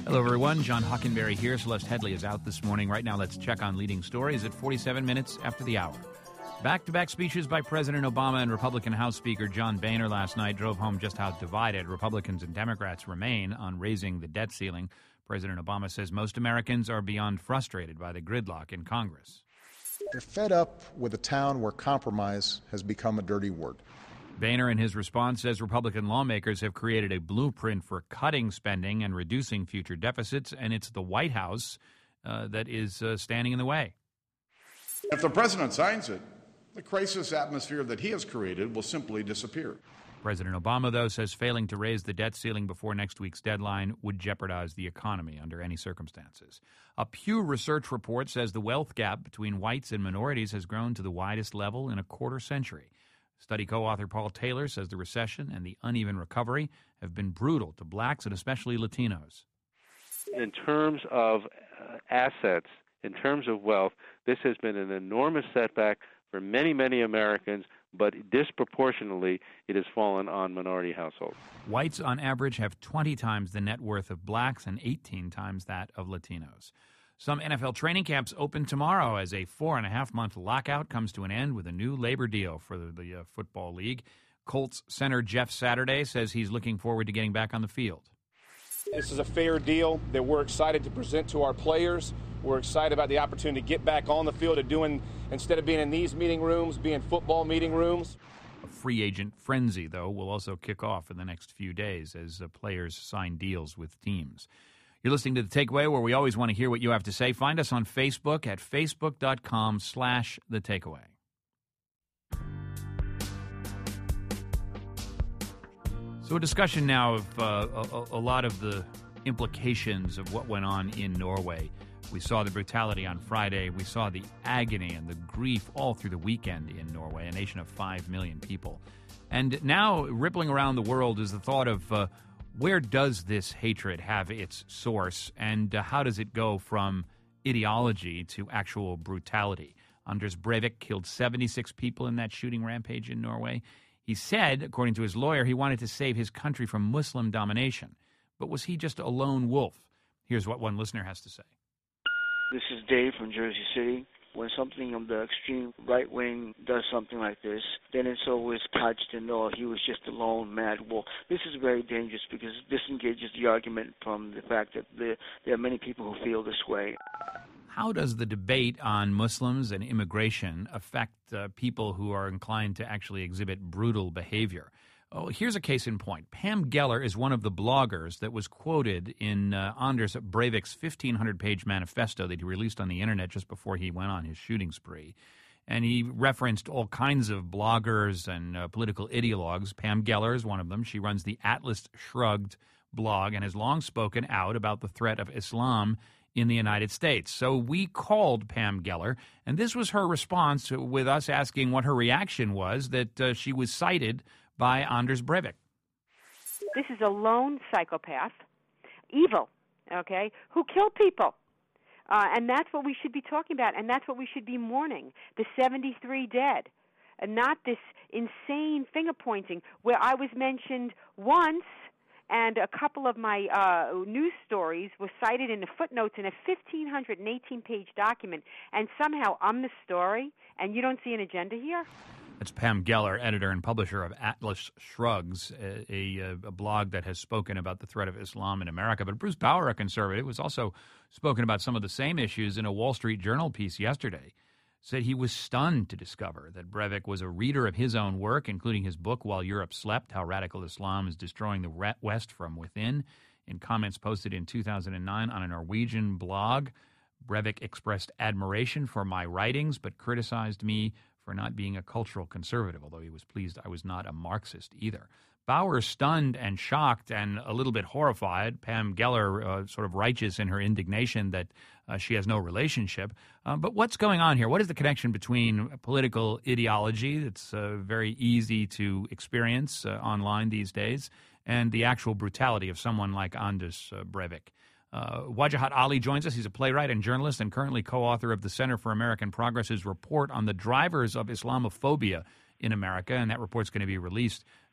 Hello, everyone. John Hockenberry here. Celeste Headley is out this morning. Right now, let's check on leading stories at 47 minutes after the hour. Back-to-back speeches by President Obama and Republican House Speaker John Boehner last night drove home just how divided Republicans and Democrats remain on raising the debt ceiling. President Obama says most Americans are beyond frustrated by the gridlock in Congress. They're fed up with a town where compromise has become a dirty word. Boehner, in his response, says Republican lawmakers have created a blueprint for cutting spending and reducing future deficits, and it's the White House that is standing in the way. If the president signs it, the crisis atmosphere that he has created will simply disappear. President Obama, though, says failing to raise the debt ceiling before next week's deadline would jeopardize the economy under any circumstances. A Pew Research report says the wealth gap between whites and minorities has grown to the widest level in a quarter century. Study co-author Paul Taylor says the recession and the uneven recovery have been brutal to blacks and especially Latinos. In terms of assets, in terms of wealth, this has been an enormous setback for many, many Americans, but disproportionately it has fallen on minority households. Whites, on average, have 20 times the net worth of blacks and 18 times that of Latinos. Some NFL training camps open tomorrow as a 4.5-month lockout comes to an end with a new labor deal for the football league. Colts center Jeff Saturday says he's looking forward to getting back on the field. This is a fair deal that we're excited to present to our players. We're excited about the opportunity to get back on the field and doing, instead of being in these meeting rooms, being football meeting rooms. A free agent frenzy, though, will also kick off in the next few days as players sign deals with teams. You're listening to The Takeaway, where we always want to hear what you have to say. Find us on Facebook at facebook.com/The Takeaway. So a discussion now of a lot of the implications of what went on in Norway. We saw the brutality on Friday. We saw the agony and the grief all through the weekend in Norway, a nation of 5 million people. And now rippling around the world is the thought of where does this hatred have its source, and how does it go from ideology to actual brutality? Anders Breivik killed 76 people in that shooting rampage in Norway. He said, according to his lawyer, he wanted to save his country from Muslim domination. But was he just a lone wolf? Here's what one listener has to say. This is Dave from Jersey City. When something of the extreme right wing does something like this, then it's always couched in, oh, he was just a lone mad wolf. This is very dangerous because it disengages the argument from the fact that there are many people who feel this way. How does the debate on Muslims and immigration affect people who are inclined to actually exhibit brutal behavior? Oh, here's a case in point. Pam Geller is one of the bloggers that was quoted in Anders Breivik's 1,500-page manifesto that he released on the Internet just before he went on his shooting spree. And he referenced all kinds of bloggers and political ideologues. Pam Geller is one of them. She runs the Atlas Shrugged blog and has long spoken out about the threat of Islam in the United States. So we called Pam Geller, and this was her response with us asking what her reaction was that she was cited by Anders Breivik. This is a lone psychopath, evil, okay, who killed people. And that's what we should be talking about, and that's what we should be mourning, the 73 dead, and not this insane finger-pointing where I was mentioned once and a couple of my news stories were cited in the footnotes in a 1,518-page document, and somehow I'm the story, and you don't see an agenda here? That's Pam Geller, editor and publisher of Atlas Shrugs, a blog that has spoken about the threat of Islam in America. But Bruce Bauer, a conservative, was also spoken about some of the same issues in a Wall Street Journal piece yesterday. Said he was stunned to discover that Breivik was a reader of his own work, including his book, While Europe Slept, How Radical Islam is Destroying the West from Within. In comments posted in 2009 on a Norwegian blog, Breivik expressed admiration for my writings, but criticized me for not being a cultural conservative, although he was pleased I was not a Marxist either. Bauer, stunned and shocked and a little bit horrified. Pam Geller, sort of righteous in her indignation that she has no relationship. But what's going on here? What is the connection between political ideology that's very easy to experience online these days and the actual brutality of someone like Anders Breivik? Wajahat Ali joins us. He's a playwright and journalist and currently co-author of the Center for American Progress's report on the drivers of Islamophobia in America, and that report's going to be released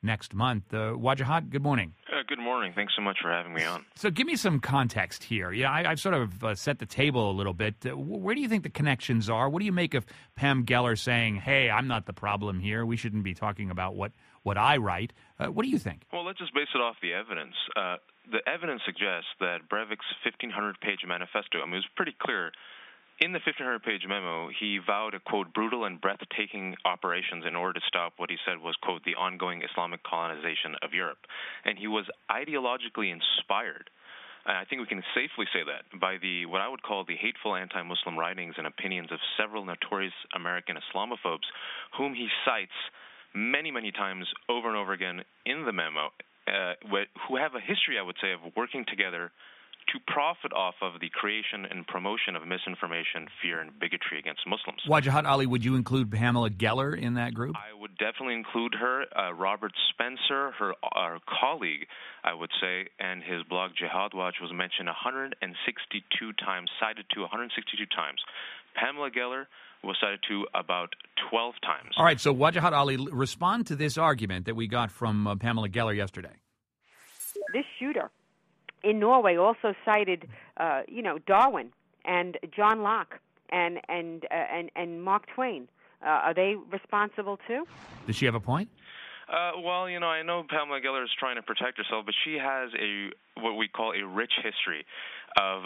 next month. Wajahat, good morning. Good morning. Thanks so much for having me on. So give me some context here. Yeah, I've sort of set the table a little bit. Where do you think the connections are? What do you make of Pam Geller saying, hey, I'm not the problem here. We shouldn't be talking about what I write. What do you think? Well, let's just base it off the evidence. The evidence suggests that Breivik's 1,500-page manifesto, it was pretty clear. In the 1,500-page memo, he vowed a, quote, brutal and breathtaking operations in order to stop what he said was, quote, the ongoing Islamic colonization of Europe. And he was ideologically inspired, and I think we can safely say that, by what I would call the hateful anti-Muslim writings and opinions of several notorious American Islamophobes, whom he cites many, many times over and over again in the memo, who have a history, I would say, of working together to profit off of the creation and promotion of misinformation, fear, and bigotry against Muslims. Wajahat Ali, would you include Pamela Geller in that group? I would definitely include her, Robert Spencer, our colleague, I would say, and his blog Jihad Watch was mentioned 162 times, cited to 162 times. Pamela Geller was cited to about 12 times. All right, so Wajahat Ali, respond to this argument that we got from Pamela Geller yesterday. This shooter in Norway also cited, Darwin and John Locke and Mark Twain. Are they responsible too? Does she have a point? Well, I know Pamela Geller is trying to protect herself, but she has what we call a rich history of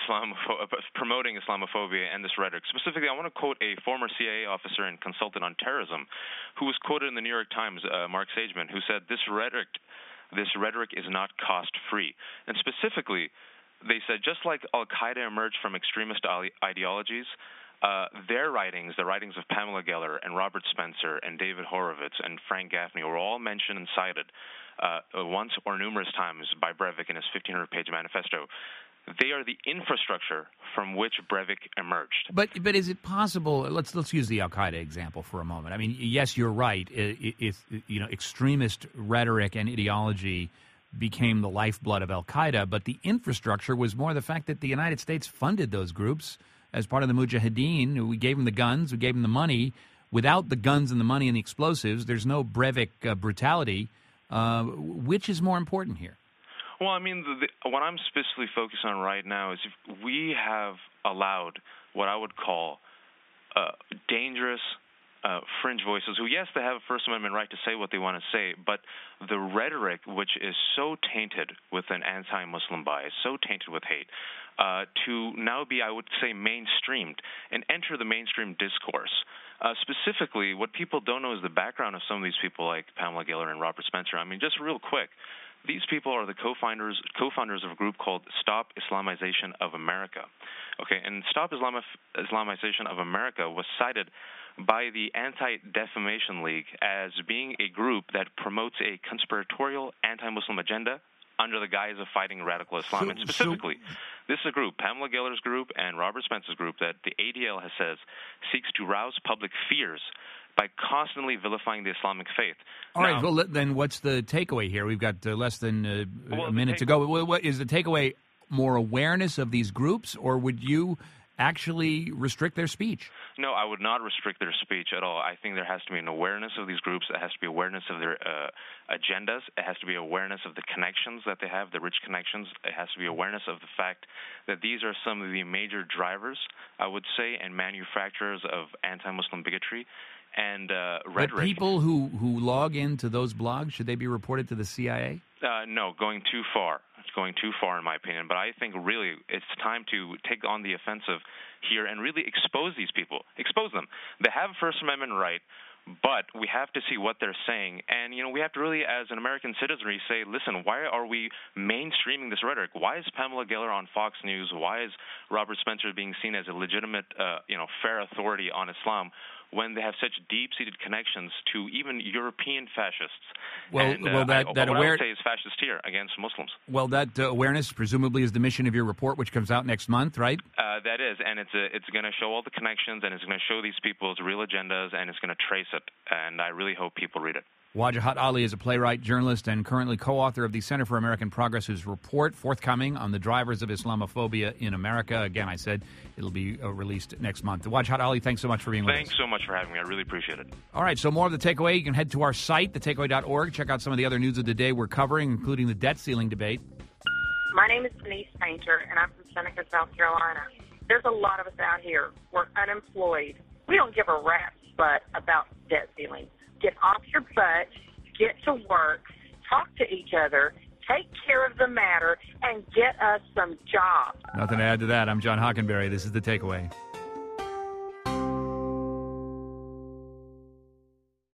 promoting Islamophobia and this rhetoric. Specifically, I want to quote a former CIA officer and consultant on terrorism who was quoted in the New York Times, Mark Sageman, who said, This rhetoric is not cost-free. And specifically, they said, just like al-Qaeda emerged from extremist ideologies, their writings, the writings of Pamela Geller and Robert Spencer and David Horowitz and Frank Gaffney were all mentioned and cited once or numerous times by Breivik in his 1,500-page manifesto. They are the infrastructure from which Breivik emerged. But is it possible? Let's use the Al Qaeda example for a moment. I mean, yes, you're right. If extremist rhetoric and ideology became the lifeblood of Al Qaeda, but the infrastructure was more the fact that the United States funded those groups as part of the Mujahideen. We gave them the guns, we gave them the money. Without the guns and the money and the explosives, there's no Breivik brutality. Which is more important here? Well, I mean, what I'm specifically focused on right now is if we have allowed what I would call dangerous fringe voices who, yes, they have a First Amendment right to say what they want to say, but the rhetoric, which is so tainted with an anti-Muslim bias, so tainted with hate, to now be, I would say, mainstreamed and enter the mainstream discourse. Specifically, what people don't know is the background of some of these people like Pamela Geller and Robert Spencer. I mean, just real quick, these people are the co-founders of a group called Stop Islamization of America. Okay, and Stop Islamization of America was cited by the Anti-Defamation League as being a group that promotes a conspiratorial anti-Muslim agenda under the guise of fighting radical Islam. And specifically, this is a group, Pamela Geller's group and Robert Spencer's group, that the ADL has says seeks to rouse public fears by constantly vilifying the Islamic faith. All right, well, then what's the takeaway here? We've got less than a minute to go. What is the takeaway? More awareness of these groups, or would you actually restrict their speech? No, I would not restrict their speech at all. I think there has to be an awareness of these groups. There has to be awareness of their agendas. It has to be awareness of the connections that they have, the rich connections. It has to be awareness of the fact that these are some of the major drivers, I would say, and manufacturers of anti-Muslim bigotry and rhetoric. But people who log into those blogs, should they be reported to the CIA? No, going too far. It's going too far, in my opinion. But I think really it's time to take on the offensive here and really expose these people. Expose them. They have a First Amendment right, but we have to see what they're saying. And, we have to really, as an American citizenry, say, listen, why are we mainstreaming this rhetoric? Why is Pamela Geller on Fox News? Why is Robert Spencer being seen as a legitimate, fair authority on Islam when they have such deep-seated connections to even European fascists? What I would say is fascist here against Muslims. Well, that awareness presumably is the mission of your report, which comes out next month, right? That is, and it's going to show all the connections, and it's going to show these people's real agendas, and it's going to trace it. And I really hope people read it. Wajahat Ali is a playwright, journalist, and currently co-author of the Center for American Progress's report forthcoming on the drivers of Islamophobia in America. Again, I said it'll be released next month. Wajahat Ali, thanks so much for being with us. Thanks so much for having me. I really appreciate it. All right, so more of The Takeaway. You can head to our site, thetakeaway.org. Check out some of the other news of the day we're covering, including the debt ceiling debate. My name is Denise Painter, and I'm from Seneca, South Carolina. There's a lot of us out here. We're unemployed. We don't give a rat's butt about debt ceiling. Get off your butt, get to work, talk to each other, take care of the matter, and get us some jobs. Nothing to add to that. I'm John Hockenberry. This is The Takeaway.